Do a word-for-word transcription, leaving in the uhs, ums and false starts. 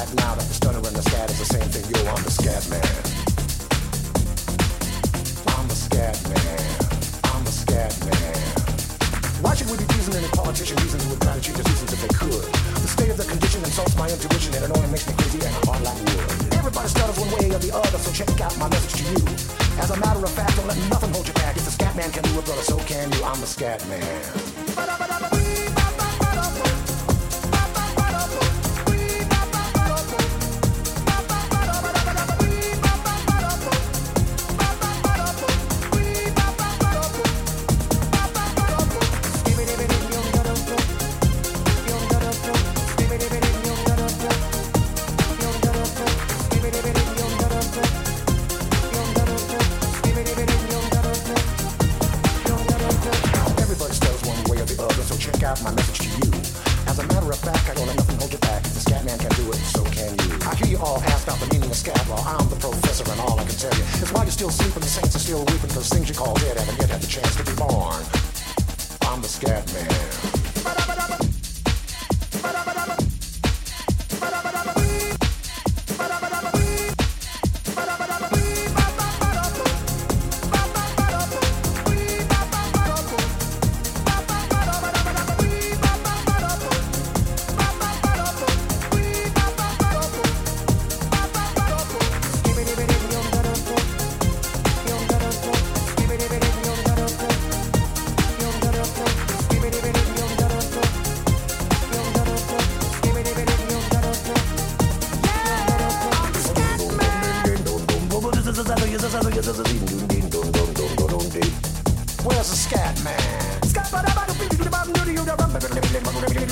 right now that the stunner and the scat is the same thing. Yo, I'm the scat man. I'm the scat man. I'm the scat man. Why should we be teasing any politician reasons who would try to cheat the seasons if they could? The state of the condition insults my intuition and it only makes me crazy and hard like wood. Everybody stutters one way or the other, so check out my message to you. As a matter of fact, don't let nothing hold you back. If the scat man can do it, brother, so can you. I'm the scat man. My message to you. As a matter of fact, I don't let nothing hold you back. If the scat man can do it, so can you. I hear you all asked out the meaning of scat law. I'm the professor and all I can tell you is why you're still sleeping, the saints are still weeping, because things you call dead haven't yet had the chance to be born. I'm the scat man. Where's the scat man?